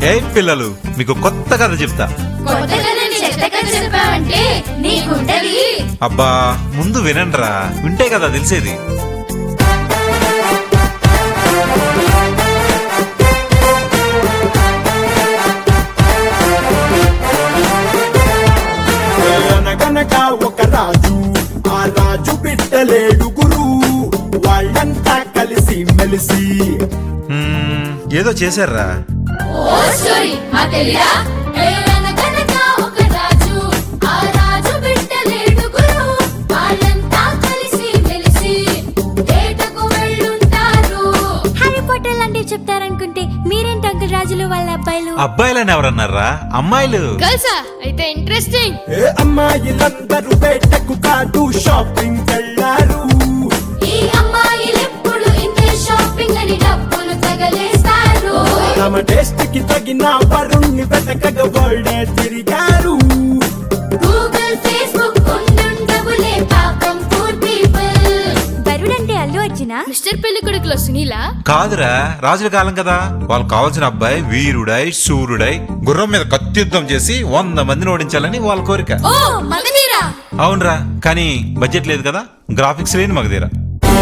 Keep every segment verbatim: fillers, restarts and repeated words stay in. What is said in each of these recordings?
ఏ పిల్లలు, మీకు కొత్త కథ చెప్తా. అబ్బా ముందు వినండ్రా, వింటే కదా తెలిసేది. అనగనగా ఒక రాజు, ఆ రాజు బిడ్డలేడుగురు, వాళ్ళంతా కలిసి మెలిసి ఏదో చేశారా. చెప్తారనుకుంటే మీరేంటి అంకుల్ రాజులు వాళ్ళ అబ్బాయిలు? అబ్బాయిలని ఎవరన్నారా, అమ్మాయిలు. అయితే ఇంట్రెస్టింగ్. అమ్మాయిలందరూ బయటకు కాదు షాపింగ్ వెళ్ళారు. ఈ అమ్మాయిలెప్పుడు ఇంతే షాపింగ్ అని డబ్బులు తగలేస్తారు. తమ టేస్ట్ కి తగిన వరుణ్ణి వెతకగా వరల్డే తిరిగారు. గూగుల్ ఫేస్బుక్ ఉండుండవులే పాపం పూర్ పీపుల్. వరుడంటే అల్లు అర్జునా, మిస్టర్ పెళ్ళికొడుకులో సునీలా? కాదురా, రాజుల కాలం కదా, వాళ్ళకి కావాల్సిన అబ్బాయి వీరుడై శూరుడై గుర్రం మీద కత్యుద్ధం చేసి వంద మందిని ఓడించాలని వాళ్ళ కోరిక. అవునరా, కానీ బడ్జెట్ లేదు కదా, గ్రాఫిక్స్ లేని మగధీరా.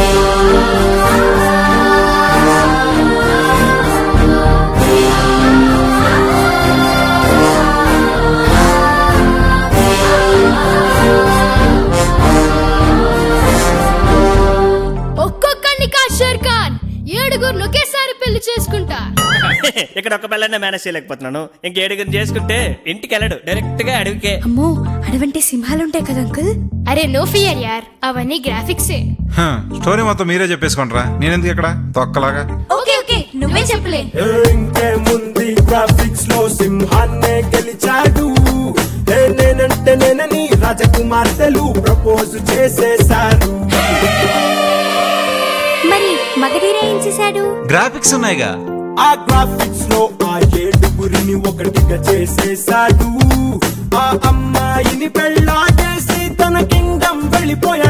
ఏడుగురు ఒకేసారి పెళ్లి చేసుకుంటా. ఇక్కడ ఒక పిల్లనే మేనేజ్ చేయలేకపోతున్నాను, ఇంక ఏడుగురు చేసుకుంటే ఇంటికి వెళ్ళడు, డైరెక్ట్ గా అడవికే. అమ్మో, అడవంటే సింహాలుంటాయి కదా అంకుల్. అరే నో ఫియర్ యార్, అవన్నీ గ్రాఫిక్స్. స్టోరీ మొత్తం మీరే చెప్పేసుకుంటారా, నేనెందుకు ఇక్కడ తొక్కలాగా. ఓకే ఓకే, నువ్వే చెప్పలే. ఇంకేముంది, గ్రాఫిక్స్ లో సింహాన్నే గెలిచాడు. నేనంటే నేనని రాజకుమార్తెలు ప్రపోజ్ చేసేశారు. మరి మగధీర ఏం చేశాడు? గ్రాఫిక్స్ ఉన్నాయిగా, ఆ గ్రాఫిక్స్ లో ఆ ఏడుగురిని ఒకటిగా చేసేశాడు. ఆ అమ్మాయిని పెళ్ళాడేసి తన కింగ్డమ్ వెళ్ళిపోయాడు.